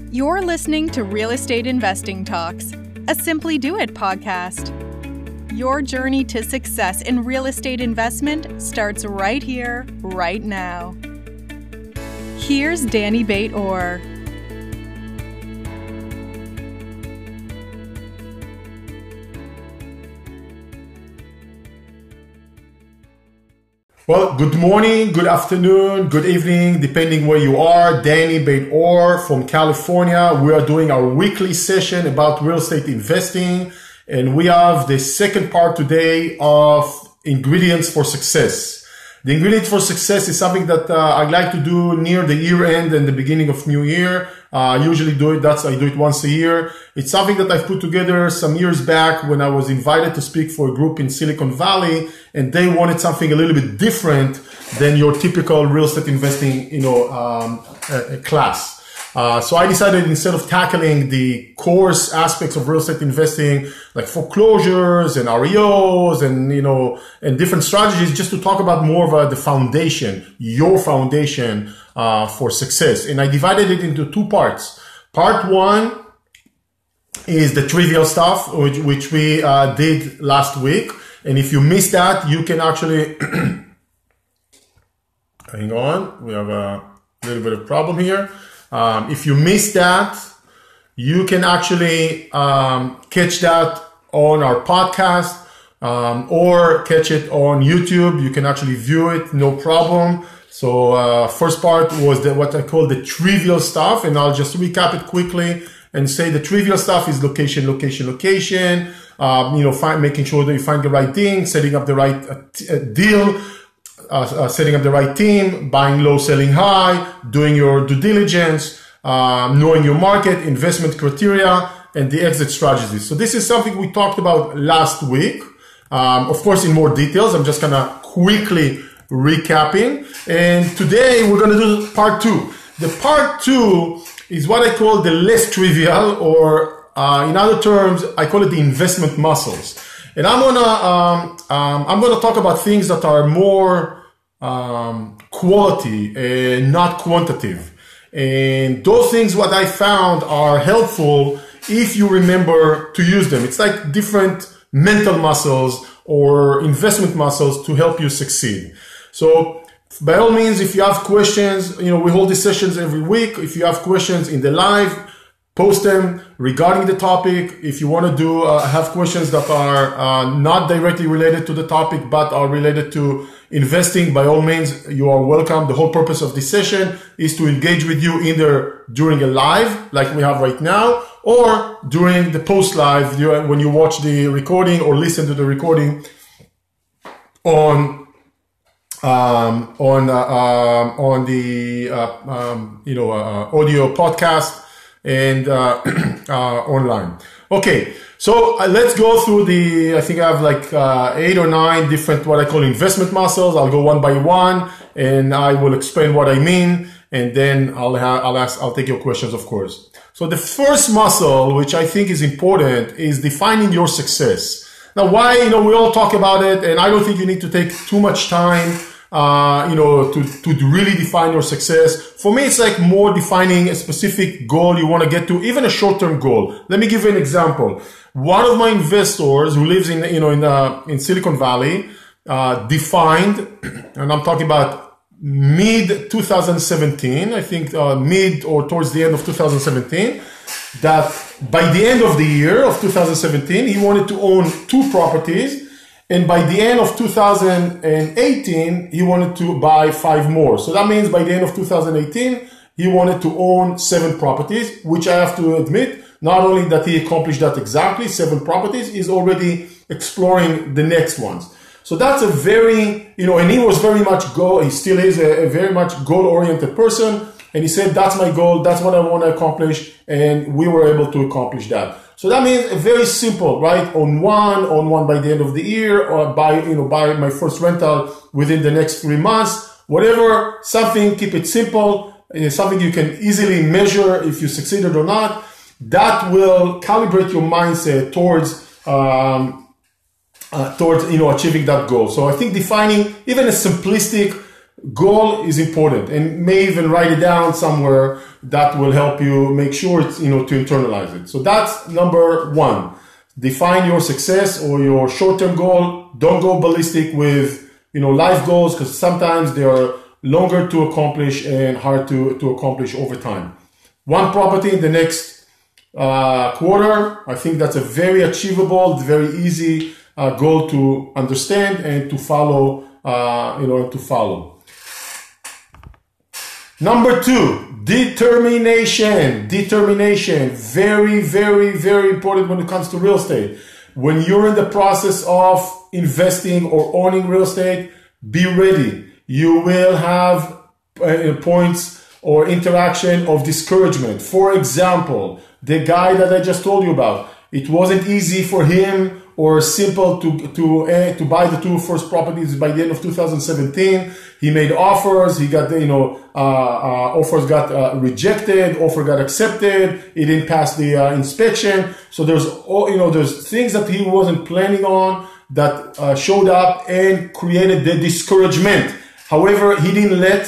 You're listening to Real Estate Investing Talks, a Simply Do It podcast. Your journey to success in real estate investment starts right here, right now. Here's Danny Bait-Orr. Well, good morning, good afternoon, good evening, depending where you are. Danny Bait-Orr from California. We are doing our weekly session about real estate investing, and we have the second part today of ingredients for success. The ingredient for success is something that I like to do near the year end and the beginning of new year. I usually do it. I do it once a year. It's something that I've put together some years back when I was invited to speak for a group in Silicon Valley, and they wanted something a little bit different than your typical real estate investing, class. So I decided, instead of tackling the course aspects of real estate investing, like foreclosures and REOs and different strategies, just to talk about more of the foundation, your foundation for success. And I divided it into two parts. Part one is the trivial stuff, which we did last week. And if you missed that, you can actually, hang on, we have a little bit of problem here. If you missed that, you can actually catch that on our podcast or catch it on YouTube. You can actually view it, no problem. So first part was what I call the trivial stuff, and I'll just recap it quickly and say the trivial stuff is location, location, location. Making sure that you find the right thing, setting up the right deal. Setting up the right team, buying low, selling high, doing your due diligence, knowing your market, investment criteria, and the exit strategies. So this is something we talked about last week. Of course, in more details. I'm just gonna quickly recapping. And today we're gonna do part two. The part two is what I call the less trivial, or in other terms, I call it the investment muscles. And I'm gonna talk about things that are more quality and not quantitative. And those things, what I found, are helpful if you remember to use them. It's like different mental muscles or investment muscles to help you succeed. So by all means, if you have questions, we hold these sessions every week. If you have questions in the live, post them regarding the topic. If you want to have questions that are not directly related to the topic, but are related to investing, by all means, you are welcome. The whole purpose of this session is to engage with you either during a live, like we have right now, or during the post-live, when you watch the recording or listen to the recording on the audio podcast and online. Okay, so let's go through I think I have like 8 or 9 different what I call investment muscles. I'll go one by one and I will explain what I mean, and then I'll take your questions, of course. So the first muscle, which I think is important, is defining your success. Now, why, we all talk about it, and I don't think you need to take too much time to really define your success. For me, it's like more defining a specific goal you want to get to, even a short-term goal. Let me give you an example. One of my investors who lives in Silicon Valley defined, and I'm talking about mid 2017, I think mid or towards the end of 2017, that by the end of the year of 2017, he wanted to own 2 properties. And by the end of 2018, he wanted to buy 5 more. So that means by the end of 2018, he wanted to own 7 properties, which I have to admit, not only that he accomplished that exactly, 7 properties, he's already exploring the next ones. So that's a very, and he was very much he still is a very much goal-oriented person. And he said, that's my goal, that's what I want to accomplish. And we were able to accomplish that. So that means very simple, right? On one by the end of the year, or buy my first rental within the next 3 months, whatever, something, keep it simple, something you can easily measure if you succeeded or not. That will calibrate your mindset towards achieving that goal. So I think defining even a simplistic goal is important, and may even write it down somewhere. That will help you make sure it's, to internalize it. So that's number one. Define your success or your short-term goal. Don't go ballistic with, life goals, because sometimes they are longer to accomplish and hard to accomplish over time. One property in the next quarter. I think that's a very achievable, very easy goal to understand and to follow, to follow. Number two, determination. Determination. Very, very, very important when it comes to real estate. When you're in the process of investing or owning real estate, be ready. You will have points or interaction of discouragement. For example, the guy that I just told you about, it wasn't easy for him or simple to buy the two first properties by the end of 2017. He made offers. He got offers got rejected. Offer got accepted. He didn't pass the inspection. So there's things that he wasn't planning on that showed up and created the discouragement. However, he didn't let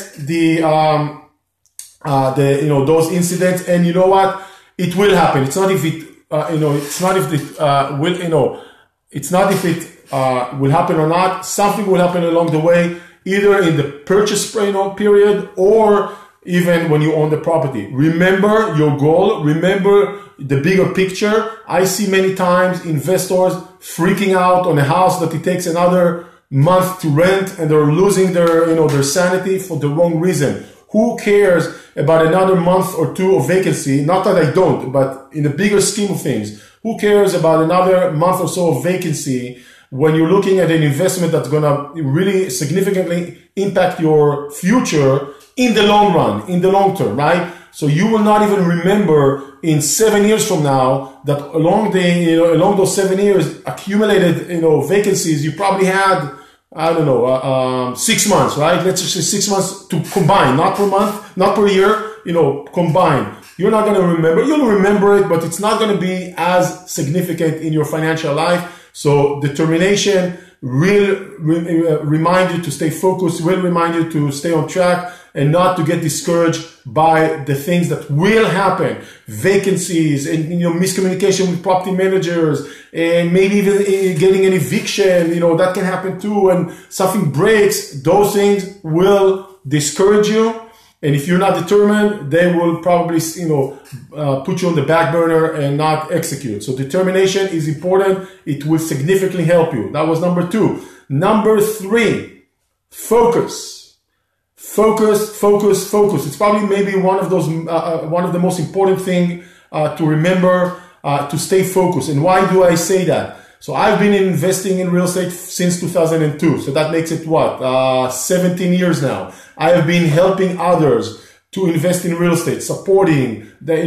those incidents. And you know what? It will happen. It's not if it will happen or not. Something will happen along the way, either in the purchase period or even when you own the property. Remember your goal. Remember the bigger picture. I see many times investors freaking out on a house that it takes another month to rent, and they're losing their sanity for the wrong reason. Who cares about another month or two of vacancy? Not that I don't, but in the bigger scheme of things, who cares about another month or so of vacancy when you're looking at an investment that's going to really significantly impact your future in the long run, in the long term, right? So you will not even remember in 7 years from now that along those 7 years accumulated, vacancies, you probably had, 6 months, right? Let's just say 6 months to combine, not per month, not per year, combine. You're not going to remember. You'll remember it, but it's not going to be as significant in your financial life. So determination will remind you to stay focused, will remind you to stay on track and not to get discouraged by the things that will happen. Vacancies and, miscommunication with property managers and maybe even getting an eviction, that can happen too. And something breaks, those things will discourage you. And if you're not determined, they will probably, put you on the back burner and not execute. So determination is important. It will significantly help you. That was number two. Number three, focus. Focus, focus, focus. It's probably maybe one of the most important thing to remember, to stay focused. And why do I say that? So I've been investing in real estate since 2002. So that makes it 17 years now. I have been helping others to invest in real estate, supporting,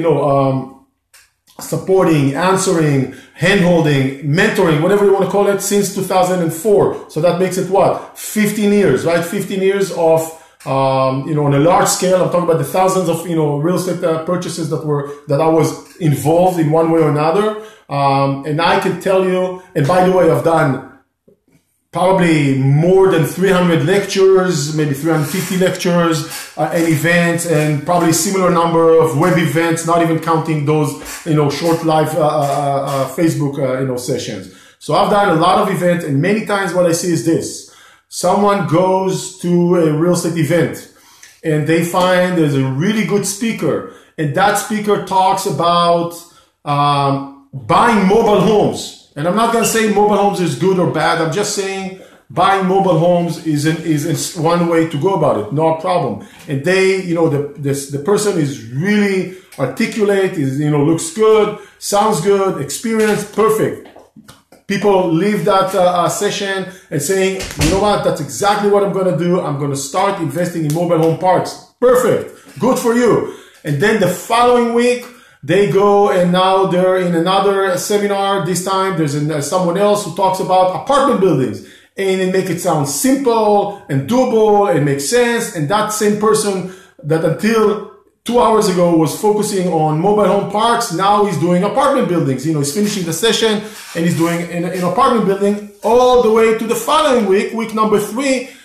answering, hand-holding, mentoring, whatever you want to call it, since 2004. So that makes it 15 years, right? 15 years of, on a large scale. I'm talking about the thousands of, real estate purchases that I was involved in one way or another. And I can tell you, and by the way, I've done probably more than 300 lectures, maybe 350 lectures and events, and probably a similar number of web events, not even counting those, short live Facebook, sessions. So I've done a lot of events, and many times what I see is this. Someone goes to a real estate event and they find there's a really good speaker, and that speaker talks about buying mobile homes. And I'm not going to say mobile homes is good or bad. I'm just saying buying mobile homes is one way to go about it. No problem. And they, the person is really articulate, looks good, sounds good, experienced, perfect. People leave that session and saying, you know what, that's exactly what I'm going to do. I'm going to start investing in mobile home parks. Perfect. Good for you. And then the following week, they go and now they're in another seminar. This time there's someone else who talks about apartment buildings, and it makes it sound simple and doable and makes sense. And that same person that until 2 hours ago was focusing on mobile home parks, now he's doing apartment buildings. He's finishing the session and he's doing an apartment building all the way to the following week, week number 3.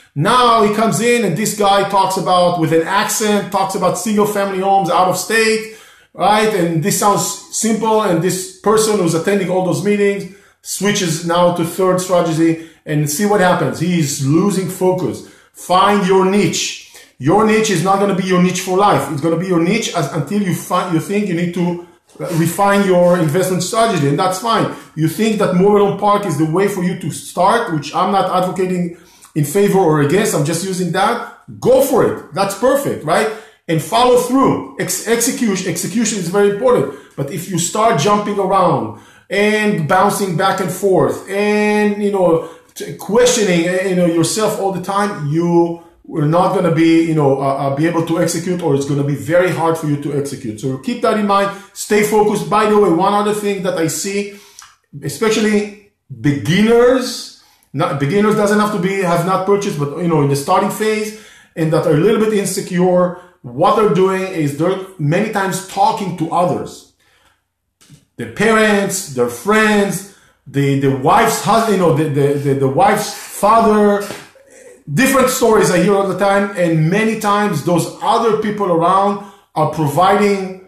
Now he comes in and this guy talks about, with an accent, talks about single family homes out of state, right? And this sounds simple. And this person who's attending all those meetings switches now to third strategy, and see what happens. He is losing focus. Find your niche. Your niche is not going to be your niche for life. It's going to be your niche until you think you need to refine your investment strategy, and that's fine. You think that mobile home park is the way for you to start, which I'm not advocating in favor or against. I'm just using that. Go for it. That's perfect, right? And follow through. Execution is very important. But if you start jumping around and bouncing back and forth and, questioning, yourself all the time, you are not going to be, be able to execute, or it's going to be very hard for you to execute. So keep that in mind. Stay focused. By the way, one other thing that I see, especially beginners doesn't have to have not purchased, but, in the starting phase, and that are a little bit insecure, what they're doing is they're many times talking to others. Their parents, their friends, the wife's husband, the wife's father, different stories I hear all the time. And many times those other people around are providing,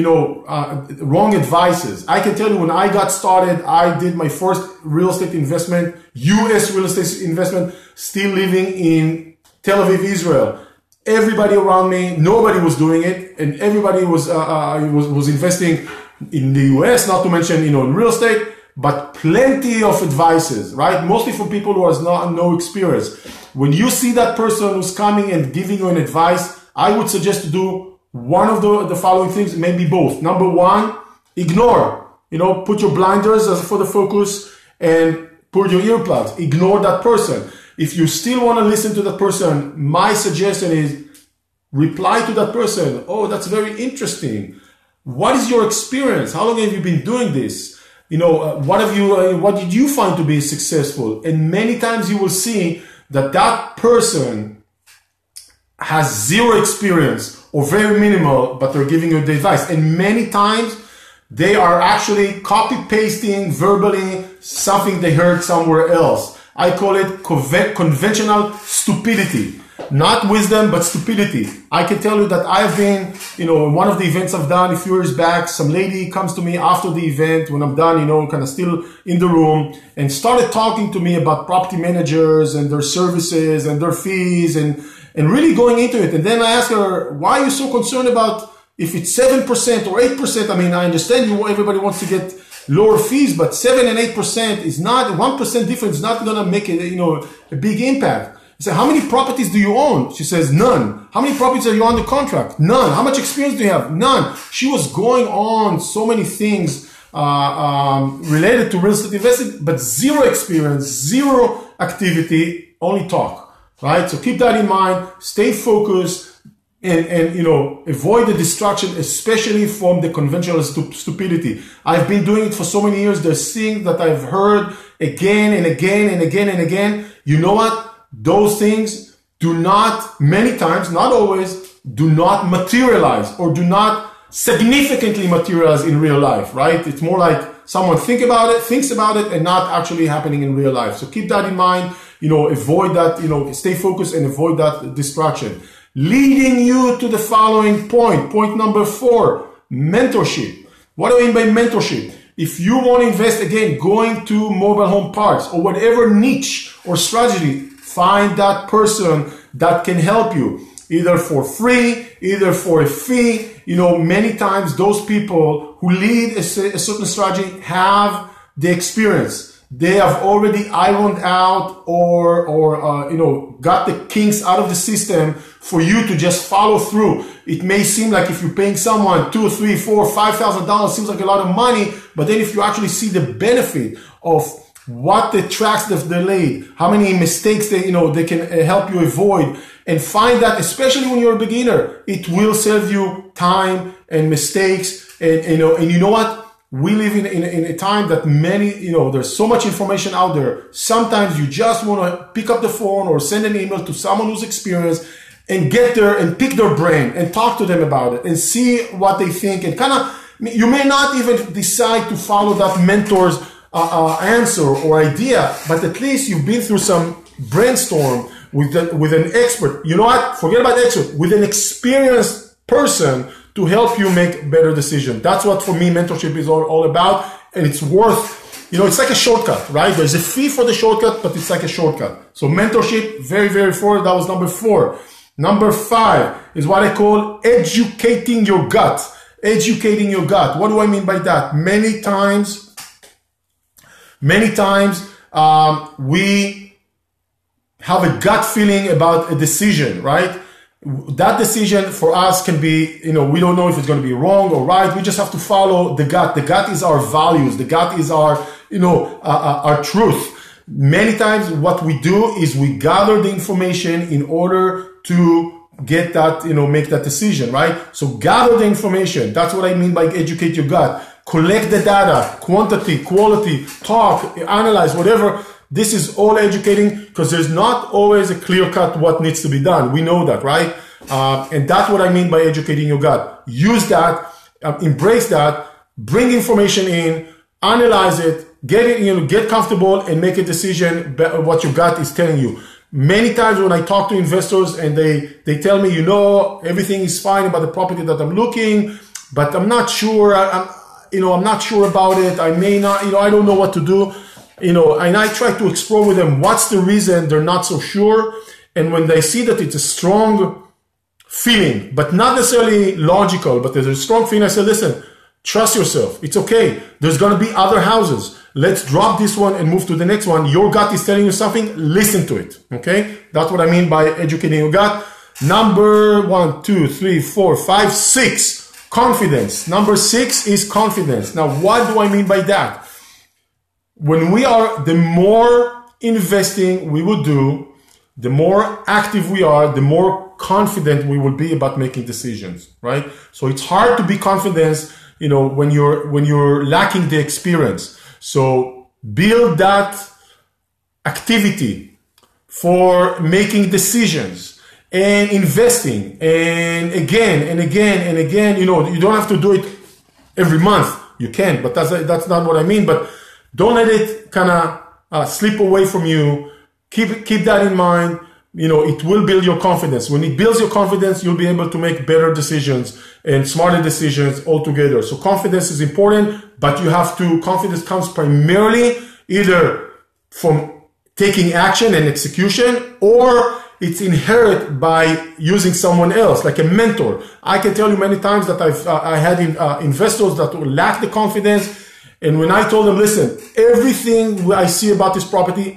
wrong advices. I can tell you, when I got started, I did my first real estate investment, US real estate investment, still living in Tel Aviv, Israel. Everybody around me, nobody was doing it, and everybody was investing in the US, not to mention, in real estate, but plenty of advices, right? Mostly from people who has no experience. When you see that person who's coming and giving you an advice, I would suggest to do one of the following things, maybe both. Number one, ignore, put your blinders for the focus and put your earplugs. Ignore that person. If you still want to listen to that person, my suggestion is reply to that person. Oh, that's very interesting. What is your experience? How long have you been doing this? What did you find to be successful? And many times you will see that person has zero experience or very minimal, but they're giving you the advice. And many times they are actually copy pasting verbally something they heard somewhere else. I call it conventional stupidity. Not wisdom, but stupidity. I can tell you that I've been, in one of the events I've done a few years back, some lady comes to me after the event when I'm done, kind of still in the room, and started talking to me about property managers and their services and their fees and really going into it. And then I asked her, why are you so concerned about if it's 7% or 8%? I mean, I understand everybody wants to get lower fees, but 7 and 8% is not, 1% difference is not going to make a big impact. I said, how many properties do you own? She says, none. How many properties are you under contract? None. How much experience do you have? None. She was going on so many things related to real estate investing, but zero experience, zero activity, only talk, right? So keep that in mind. Stay focused and avoid the distraction, especially from the conventional stupidity. I've been doing it for so many years. There's things that I've heard again and again and again and again. You know what? Those things do not, many times, not always, do not materialize or do not significantly materialize in real life, right? It's more like someone thinks about it and not actually happening in real life. So keep that in mind, avoid that, stay focused and avoid that distraction. Leading you to the following point. Point number 4, mentorship. What do I mean by mentorship? If you want to invest, again, going to mobile home parks or whatever niche or strategy, find that person that can help you, either for free, either for a fee. Many times those people who lead a certain strategy have the experience. They have already ironed out or got the kinks out of the system for you to just follow through. It may seem like if you're paying someone $2,000, $3,000, $4,000, $5,000, seems like a lot of money, but then if you actually see the benefit of what the tracks they've laid, how many mistakes they can help you avoid, and find that, especially when you're a beginner, it will save you time and mistakes. And you know what? We live in a time that there's so much information out there. Sometimes you just want to pick up the phone or send an email to someone who's experienced and get there and pick their brain and talk to them about it and see what they think. And you may not even decide to follow that mentor's answer or idea, but at least you've been through some brainstorm with an expert. You know what? Forget about expert. With an experienced person to help you make better decisions. That's what, for me, mentorship is all about. And it's worth, it's like a shortcut, right? There's a fee for the shortcut, but it's like a shortcut. So mentorship, very, very important. That was number 4. Number 5 is what I call educating your gut. Educating your gut. What do I mean by that? Many times, we have a gut feeling about a decision, right? That decision for us can be, we don't know if it's going to be wrong or right. We just have to follow the gut. The gut is our values. The gut is our, our truth. Many times what we do is we gather the information in order to get that, make that decision, right? So gather the information. That's what I mean by educate your gut. Collect the data, quantity, quality, talk, analyze, whatever. This is all educating, because there's not always a clear cut what needs to be done. We know that, right? And that's what I mean by educating your gut. Use that, embrace that, bring information in, analyze it, get it, get comfortable, and make a decision what your gut is telling you. Many times when I talk to investors and they tell me, everything is fine about the property that I'm looking, but I'm not sure. I'm not sure about it. I may not, I don't know what to do. And I try to explore with them what's the reason they're not so sure. And when they see that it's a strong feeling, but not necessarily logical, but there's a strong feeling, I say, listen, trust yourself. It's okay. There's going to be other houses. Let's drop this one and move to the next one. Your gut is telling you something. Listen to it. Okay. That's what I mean by educating your gut. Number 1, 2, 3, 4, 5, 6, confidence. Number 6 is confidence. Now, what do I mean by that? When the more investing we will do, the more active we are, the more confident we will be about making decisions, right? So it's hard to be confident, when you're lacking the experience. So build that activity for making decisions and investing, and again and again and again. You don't have to do it every month. You can, but that's not what I mean. But don't let it kind of slip away from you. Keep that in mind. It will build your confidence. When it builds your confidence, you'll be able to make better decisions and smarter decisions altogether. So confidence is important, but confidence comes primarily either from taking action and execution, or it's inherited by using someone else, like a mentor. I can tell you many times that I had investors that lack the confidence. And when I told them, listen, everything I see about this property,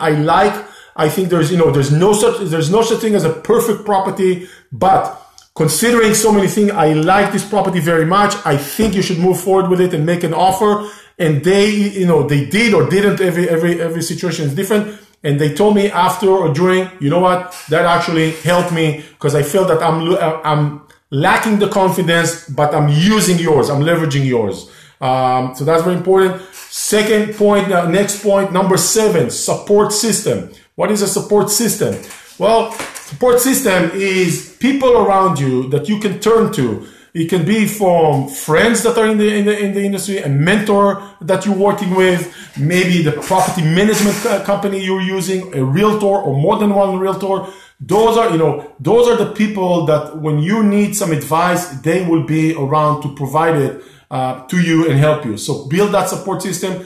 I think there's no such thing as a perfect property, but considering so many things, I like this property very much. I think you should move forward with it and make an offer. And they did or didn't. Every situation is different. And they told me after or during, what, that actually helped me, because I felt that I'm lacking the confidence, but I'm using yours. I'm leveraging yours. So that's very important. Second point, next point, number 7, support system. What is a support system? Well, support system is people around you that you can turn to. It can be from friends that are in the industry, a mentor that you're working with, maybe the property management company you're using, a realtor or more than one realtor. Those are the people that when you need some advice, they will be around to provide it to you and help you. So build that support system.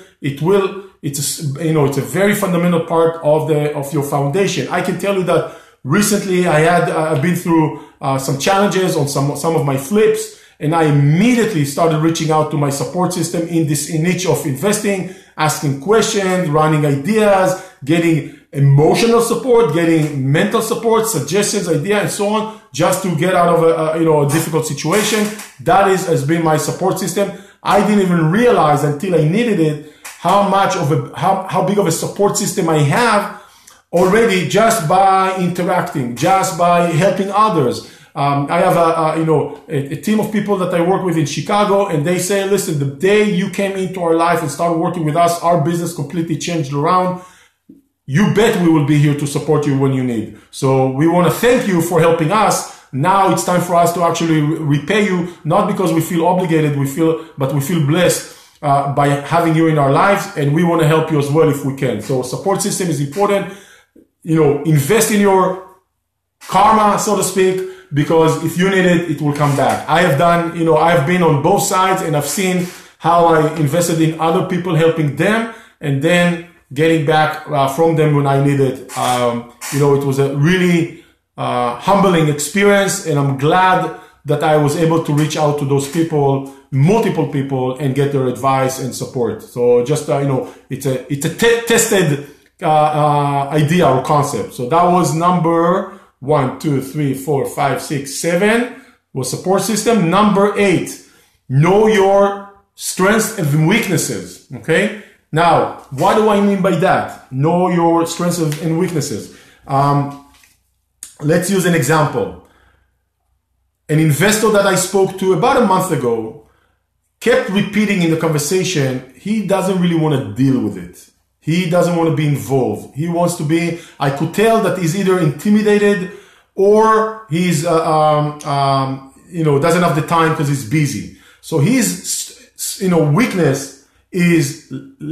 It's a very fundamental part of your foundation. I can tell you that recently I've been through some challenges on some of my flips, and I immediately started reaching out to my support system in this niche of investing, asking questions, running ideas, getting emotional support, getting mental support, suggestions, ideas, and so on, just to get out of a difficult situation. That has been my support system. I didn't even realize until I needed it how big of a support system I have already, just by interacting, just by helping others. I have a team of people that I work with in Chicago, and they say, listen, the day you came into our life and started working with us, our business completely changed around. You bet we will be here to support you when you need. So we want to thank you for helping us. Now it's time for us to actually repay you, not because we feel obligated, but we feel blessed by having you in our lives, and we want to help you as well if we can. So support system is important. Invest in your karma, so to speak, because if you need it, it will come back. I have done, I've been on both sides, and I've seen how I invested in other people, helping them, and then getting back from them when I need it. It was a really humbling experience, and I'm glad that I was able to reach out to those people, multiple people, and get their advice and support. So just, it's a tested idea or concept. So that was number 1, 2, 3, 4, 5, 6, 7 was support system. Number 8, know your strengths and weaknesses. Okay. Now, what do I mean by that? Know your strengths and weaknesses. Let's use an example. An investor that I spoke to about a month ago kept repeating in the conversation, he doesn't really want to deal with it. He doesn't want to be involved. He wants to be, I could tell that he's either intimidated or he's, doesn't have the time because he's busy. So his, weakness is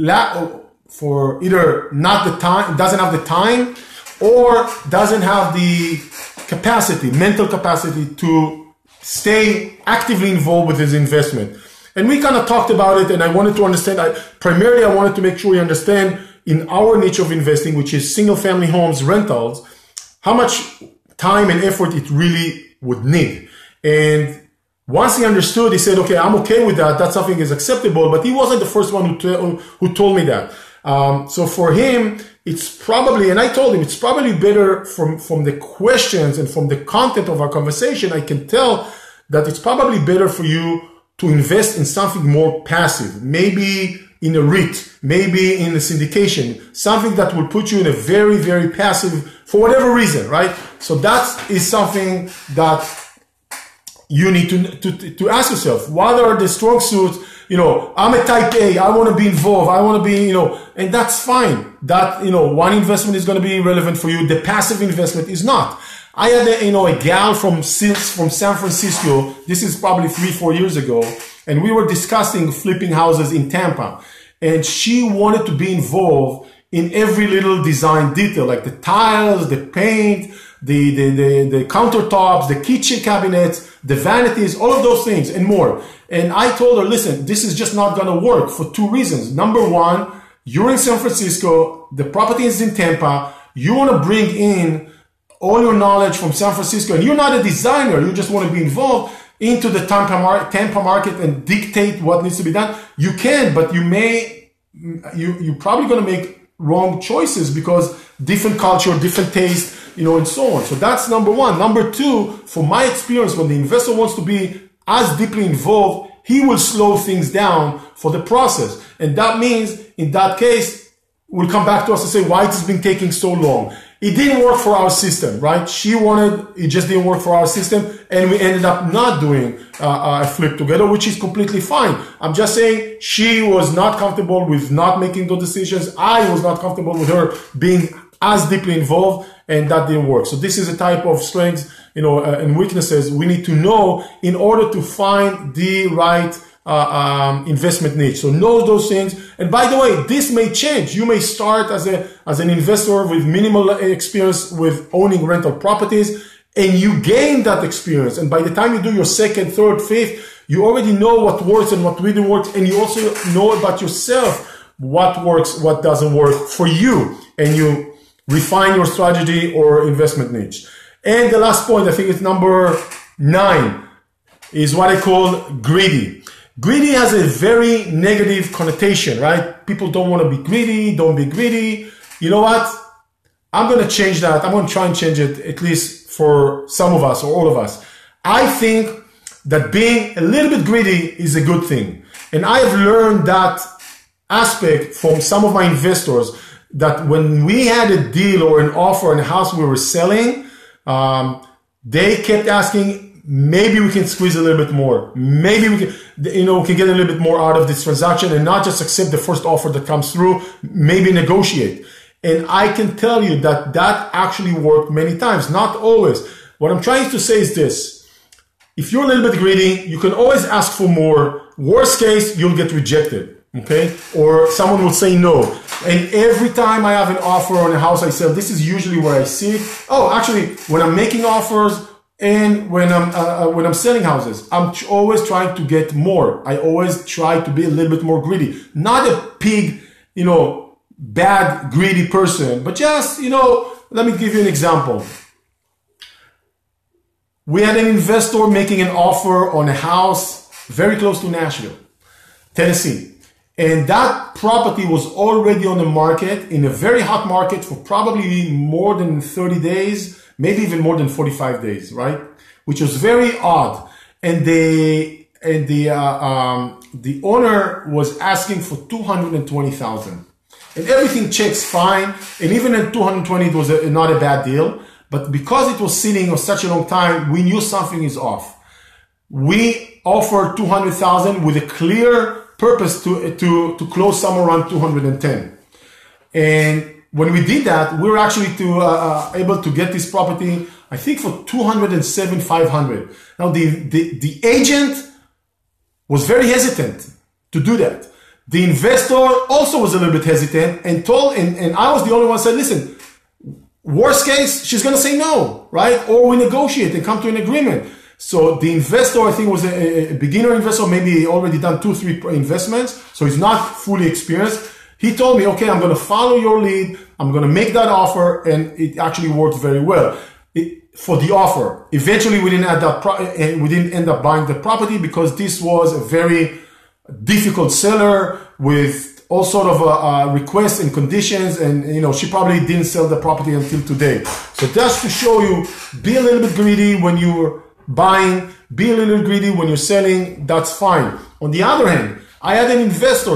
for either not the time, doesn't have the time, or doesn't have the capacity, mental capacity to stay actively involved with his investment. And we kind of talked about it, and I wanted to understand, primarily I wanted to make sure we understand in our niche of investing, which is single family homes, rentals, how much time and effort it really would need. And once he understood, he said, okay, I'm okay with that. That's something is acceptable, but he wasn't the first one who told me that. So for him, it's probably, and I told him, it's probably better from the questions and from the content of our conversation, I can tell that it's probably better for you to invest in something more passive, maybe in a REIT, maybe in a syndication, something that will put you in a very, very passive, for whatever reason, right? So that is something that you need to ask yourself, what are the strong suits? I'm a type A, I want to be involved, I want to be, and that's fine. That, one investment is going to be relevant for you. The passive investment is not. I had a gal from San Francisco. This is probably 3-4 years ago. And we were discussing flipping houses in Tampa. And she wanted to be involved in every little design detail, like the tiles, the paint, the countertops, the kitchen cabinets, the vanities, all of those things and more. And I told her, listen, this is just not going to work for 2 reasons. Number 1, you're in San Francisco, the property is in Tampa, you want to bring in all your knowledge from San Francisco, and you're not a designer, you just want to be involved into the Tampa market and dictate what needs to be done. You can, but you're probably going to make wrong choices because different culture, different taste, and so on. So that's number 1. Number 2, from my experience, when the investor wants to be as deeply involved, he will slow things down for the process. And that means, in that case, will come back to us and say, why it has been taking so long? It didn't work for our system, right? It just didn't work for our system, and we ended up not doing a flip together, which is completely fine. I'm just saying she was not comfortable with not making those decisions. I was not comfortable with her being as deeply involved, and that didn't work. So this is a type of strengths, and weaknesses we need to know in order to find the right investment niche. So know those things. And by the way, this may change. You may start as an investor with minimal experience with owning rental properties, and you gain that experience. And by the time you do your second, third, fifth, you already know what works and what really works. And you also know about yourself what works, what doesn't work for you. And you refine your strategy or investment niche. And the last point, I think it's number 9, is what I call greedy. Greedy has a very negative connotation, right? People don't want to be greedy, don't be greedy. You know what? I'm going to change that. I'm going to try and change it, at least for some of us or all of us. I think that being a little bit greedy is a good thing. And I have learned that aspect from some of my investors, that when we had a deal or an offer in a house we were selling, they kept asking, maybe we can squeeze a little bit more. Maybe we can, we can get a little bit more out of this transaction and not just accept the first offer that comes through, maybe negotiate. And I can tell you that that actually worked many times, not always. What I'm trying to say is this. If you're a little bit greedy, you can always ask for more. Worst case, you'll get rejected. Okay? Or someone will say no. And every time I have an offer on a house I sell, this is usually where I see it. Oh, actually, when I'm making offers and when I'm selling houses, I'm always trying to get more. I always try to be a little bit more greedy. Not a pig, bad, greedy person, but just, let me give you an example. We had an investor making an offer on a house very close to Nashville, Tennessee. And that property was already on the market in a very hot market for probably more than 30 days, maybe even more than 45 days, right? Which was very odd. And the owner was asking for $220,000. And everything checks fine. And even at $220,000, it was not a bad deal. But because it was sitting for such a long time, we knew something is off. We offered $200,000 with a clear purpose to close somewhere around $210,000. And when we did that, we were actually able to get this property, I think, for $207,500. Now the agent was very hesitant to do that. The investor also was a little bit hesitant and I was the only one who said, listen, worst case, she's going to say no, right? Or we negotiate and come to an agreement. So the investor, I think, was a beginner investor, maybe already done 2-3 investments. So he's not fully experienced. He told me, okay, I'm going to follow your lead. I'm going to make that offer. And it actually worked very well for the offer. Eventually, we didn't end up buying the property because this was a very difficult seller with all sort of requests and conditions. And, she probably didn't sell the property until today. So just to show you, be a little bit greedy when you're buying, be a little greedy when you're selling, that's fine. On the other hand, I had an investor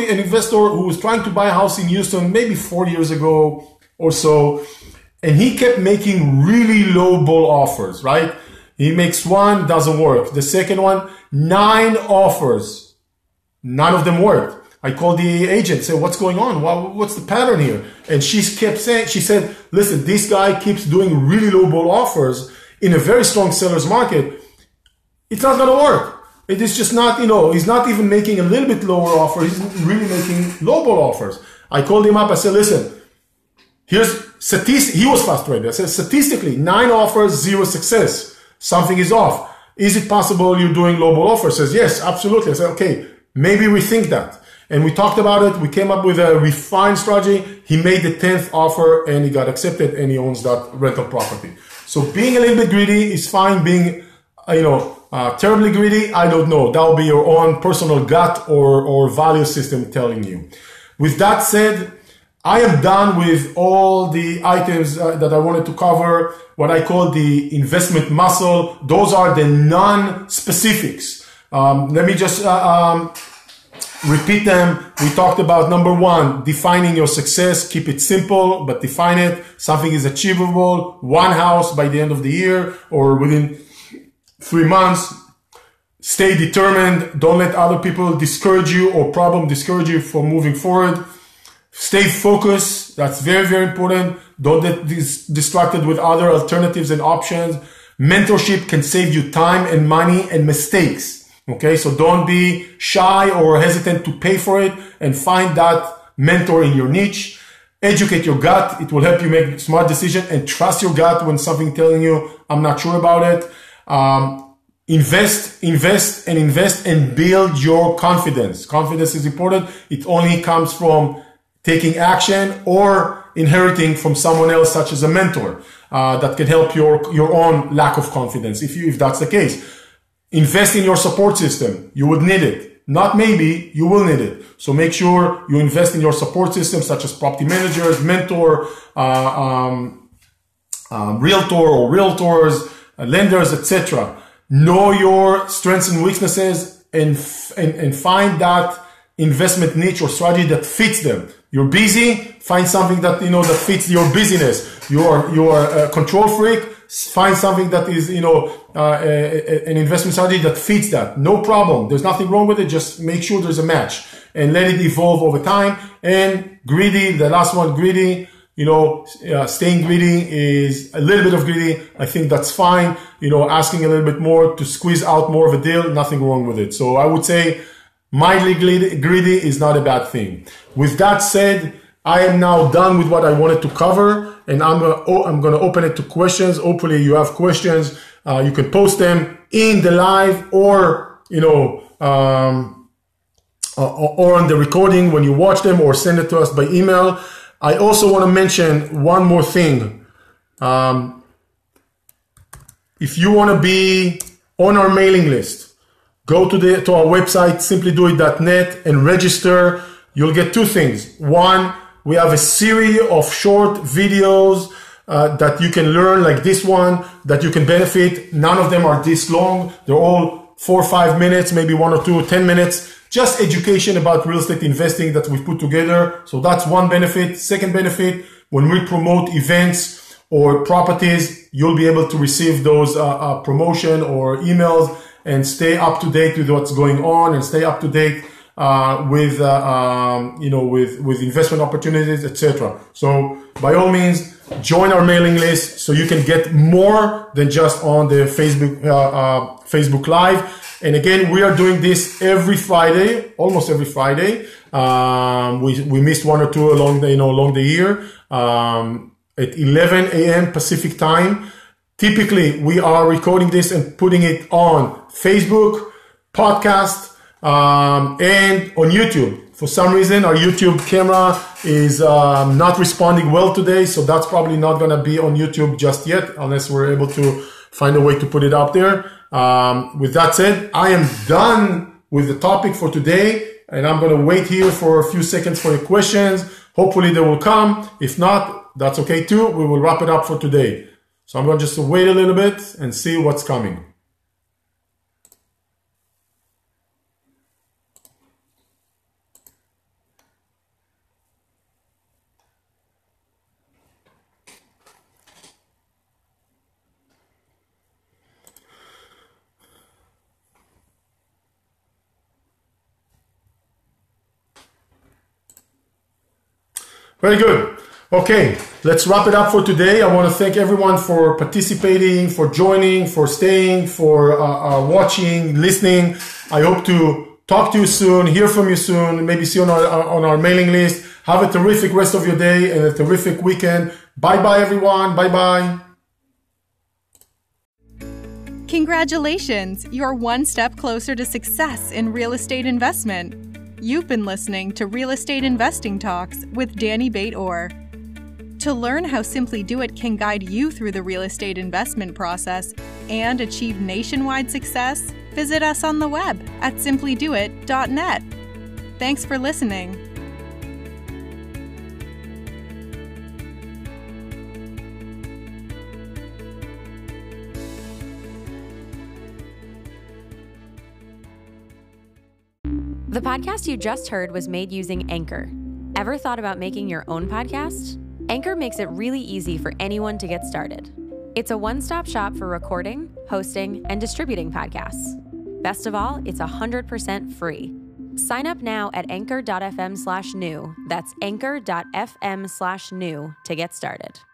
who was trying to buy a house in Houston maybe 4 years ago or so, and he kept making really low ball offers, right? He makes one, doesn't work. The second one, 9 offers. None of them worked. I called the agent, said, what's going on? What's the pattern here? And she said, listen, this guy keeps doing really low ball offers in a very strong seller's market. It's not going to work. It is just not, he's not even making a little bit lower offer. He's really making lowball offers. I called him up. I said, listen, he was frustrated. I said, statistically, 9 offers, 0 success. Something is off. Is it possible you're doing lowball offers? He says, yes, absolutely. I said, okay, maybe we think that. And we talked about it. We came up with a refined strategy. He made the 10th offer and he got accepted and he owns that rental property. So being a little bit greedy is fine. Being, terribly greedy, I don't know. That will be your own personal gut or value system telling you. With that said, I am done with all the items that I wanted to cover, what I call the investment muscle. Those are the non-specifics. Let me just repeat them. We talked about number 1, defining your success. Keep it simple, but define it. Something is achievable. 1 house by the end of the year or within 3 months. Stay determined. Don't let other people discourage you or problem discourage you from moving forward. Stay focused. That's very, very important. Don't get distracted with other alternatives and options. Mentorship can save you time and money and mistakes. Okay, so don't be shy or hesitant to pay for it and find that mentor in your niche. Educate your gut. It will help you make smart decisions and trust your gut when something telling you, I'm not sure about it. Invest and build your confidence. Confidence is important. It only comes from taking action or inheriting from someone else, such as a mentor, that can help your own lack of confidence. If that's the case. Invest in your support system. You would need it. Not maybe, you will need it. So make sure you invest in your support system, such as property managers, mentor, realtor or realtors, lenders, etc. Know your strengths and weaknesses and find that investment niche or strategy that fits them. You're busy, find something that that fits your busyness. You are a control freak. Find something that is, an investment strategy that fits that. No problem. There's nothing wrong with it. Just make sure there's a match and let it evolve over time. And greedy, the last one, greedy, staying greedy is a little bit of greedy. I think that's fine. Asking a little bit more to squeeze out more of a deal, nothing wrong with it. So I would say mildly greedy is not a bad thing. With that said, I am now done with what I wanted to cover, and I'm going to open it to questions. Hopefully you have questions. You can post them in the live or, or on the recording when you watch them, or send it to us by email. I also want to mention one more thing. If you want to be on our mailing list, go to our website, simplydoit.net, and register. You'll get two things. One, we have a series of short videos that you can learn, like this one, that you can benefit. None of them are this long. They're all 4 or 5 minutes, maybe 1 or 2 or 10 minutes. Just education about real estate investing that we've put together. So that's one benefit. Second benefit, when we promote events or properties, you'll be able to receive those promotion or emails and stay up to date with what's going on, and stay up to date with investment opportunities, etc. So by all means, join our mailing list so you can get more than just on the Facebook Live. And again, we are doing this every Friday, almost every Friday. We missed 1 or 2 along the year, at 11 a.m. Pacific time. Typically, we are recording this and putting it on Facebook, podcast, and on YouTube. For some reason, our YouTube camera is not responding well today, so that's probably not going to be on YouTube just yet, unless we're able to find a way to put it up there. With that said, I am done with the topic for today, and I'm going to wait here for a few seconds for your questions. Hopefully they will come. If not, that's okay too. We will wrap it up for today. So I'm going to just wait a little bit and see what's coming. Very good. Okay, let's wrap it up for today. I want to thank everyone for participating, for joining, for staying, for watching, listening. I hope to talk to you soon, hear from you soon, maybe see you on our mailing list. Have a terrific rest of your day and a terrific weekend. Bye-bye, everyone. Bye-bye. Congratulations! You're one step closer to success in real estate investment. You've been listening to Real Estate Investing Talks with Danny Beit-Or. To learn how Simply Do It can guide you through the real estate investment process and achieve nationwide success, visit us on the web at simplydoit.net. Thanks for listening. The podcast you just heard was made using Anchor. Ever thought about making your own podcast? Anchor makes it really easy for anyone to get started. It's a one-stop shop for recording, hosting, and distributing podcasts. Best of all, it's 100% free. Sign up now at anchor.fm/new. That's anchor.fm/new to get started.